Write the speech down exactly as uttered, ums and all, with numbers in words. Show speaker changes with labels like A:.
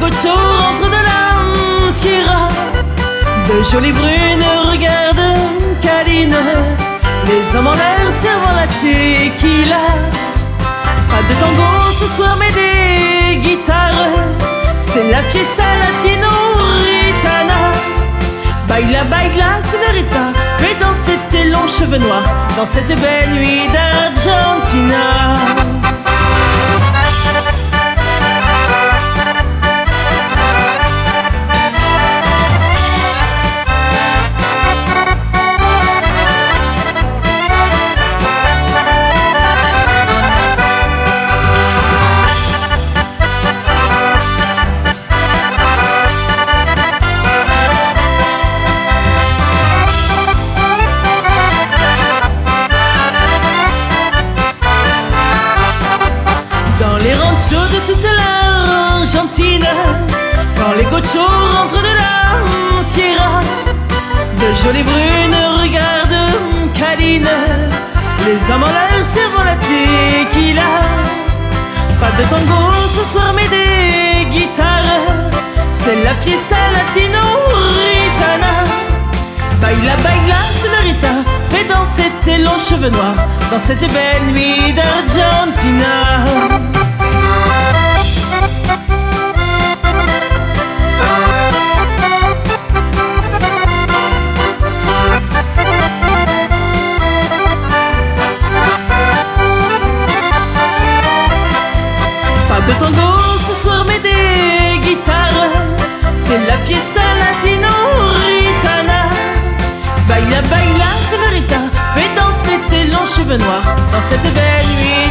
A: gauchos rentrent de la Sierra. De jolies brunes regardent câlinent, les hommes en l'air servant la tequila. Pas de tango ce soir mais des guitares, c'est la fiesta latino-ritana. Baila, baila, señorita, fais danser tes longs cheveux noirs dans cette belle nuit d'Argentina. Les ranchos de toute l'Argentine, quand les gauchos rentrent de la Sierra, de jolies brunes regardent câlinent, les hommes en l'air servant la tequila. Pas de tango ce soir mais des guitares, c'est la fiesta latino-ritana. Baila, baila, señorita, fais danser tes longs cheveux noirs dans cette belle nuit d'Argentina. De tango ce soir mais des guitares, c'est la fiesta latino-ritana. Baila, baila, señorita, fais danser tes longs cheveux noirs dans cette belle nuit